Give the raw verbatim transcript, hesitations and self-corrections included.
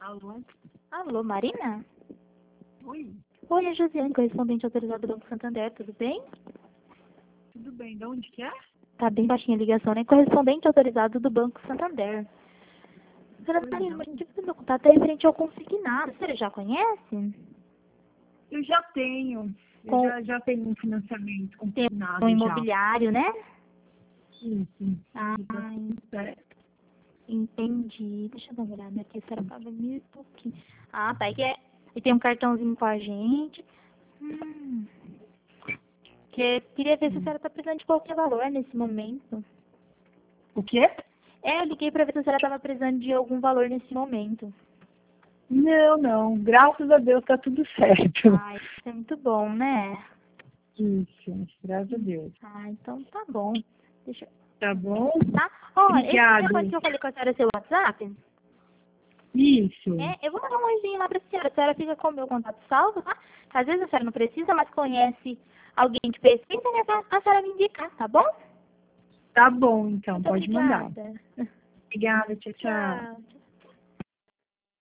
Alô? Alô, Marina? Oi, Oi, é Josiane, correspondente autorizado do Banco Santander, tudo bem? tudo bem? De onde que é? Tá bem baixinha a ligação, né? Correspondente autorizado do Banco Santander. Senhora Pois Marina, não. a gente precisa meu contato é referente ao consignado. Você já conhece? Eu já tenho. Eu Com já, já tenho um financiamento tem consignado um já. imobiliário, né? Sim, sim. Ah, Tá tudo certo. entendi. Deixa eu dar uma olhada aqui, a senhora paga mil e pouquinho. Ah, tá. E, é, e tem um cartãozinho com a gente. Hum. Que, queria ver se a senhora tá precisando de qualquer valor nesse momento. O quê? É, eu liguei pra ver se a senhora tava precisando de algum valor nesse momento. Não, não. Graças a Deus tá tudo certo. Ai, isso é muito bom, né? Isso, graças a Deus. Ah, então tá bom. Deixa eu... Tá bom? Tá? Ó, esse Obrigada. telefone que eu falei com a senhora é seu WhatsApp? Isso. É, eu vou mandar um oizinho lá pra senhora. A senhora fica com o meu contato salvo, tá? Às vezes a senhora não precisa, mas conhece alguém que precisa, né? A senhora me indicar, tá bom? Tá bom, então. Muito Pode mandar. obrigada. Obrigada. Tchau, tchau. Tchau.